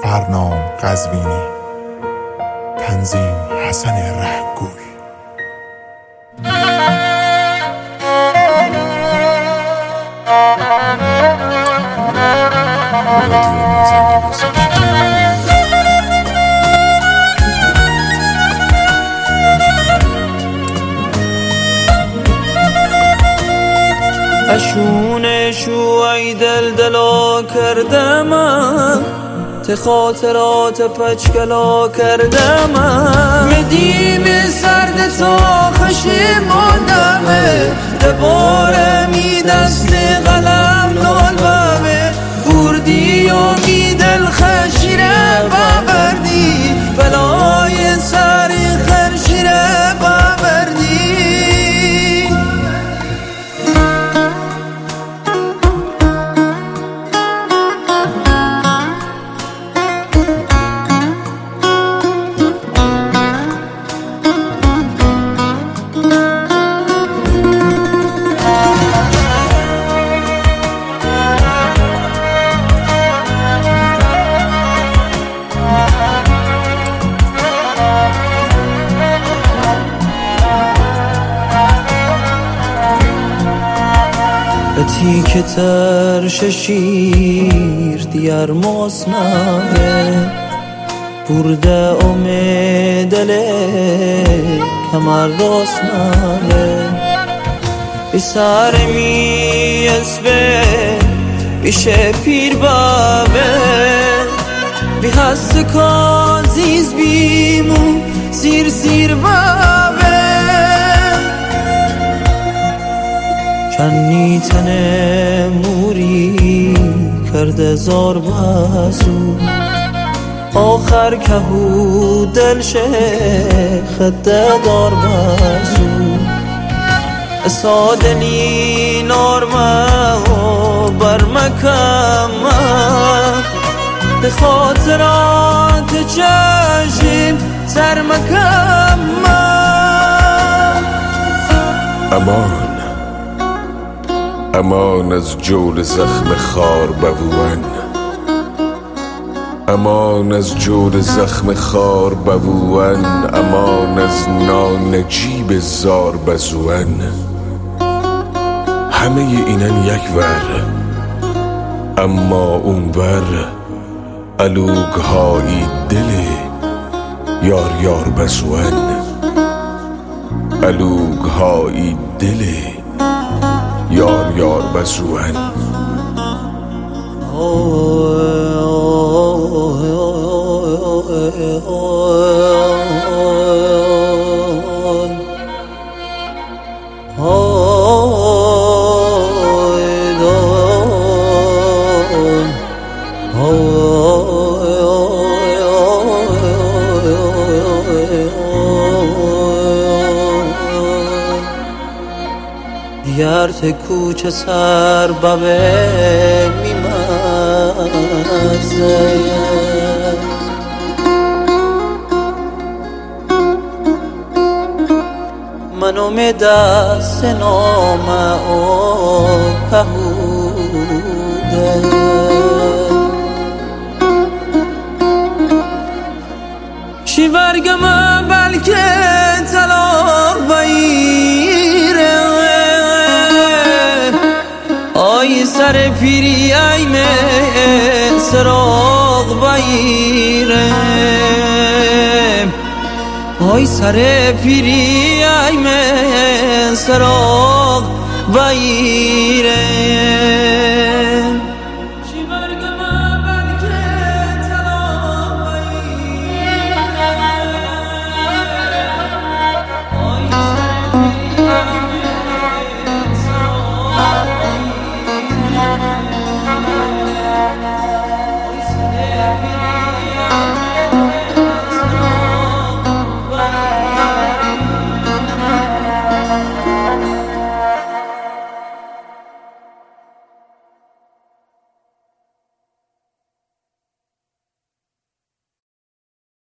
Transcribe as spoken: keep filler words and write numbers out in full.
فرنام قزوینی. تنظیم حسن رهگل. اشونه شو ای دل دلا کردم، ته خاطرات پچکلا کردم. مدی به سرد تا خشمانمه، دباره می دست قلم نال بابه. بردی و می دل خشیره بابردی، بلای سر خرشیره بابردی. تیک تر ششیر دیار مصنعه، برده امیدله کمر داستنه. بیسار می اسبه بیشه پیر بابه، بی هست کازیز بیمو سیر سیر بابه. چنی تنه موری کرده زار بازو، آخر که هو دل شه خده دار بازو. سادلی نارمه و برمکمه، به خاطرات چشم سرمکمه. امان امان از جور زخم خار بوون، امان از جور زخم خار بوون. امان از نانجیب زار بزون. همه اینن یک ور، اما اون ور الوگ های دل یار یار بزون. الوگ های دل یار یار بزون. دیار ته کوچه سر بابه میمرزه، منو می دست نامه او کهوده. شیورگمه بلکه طلاق باییره، آی سر پیری ای می سراغ باییره. آی سر پیری ای می سراغ باییره.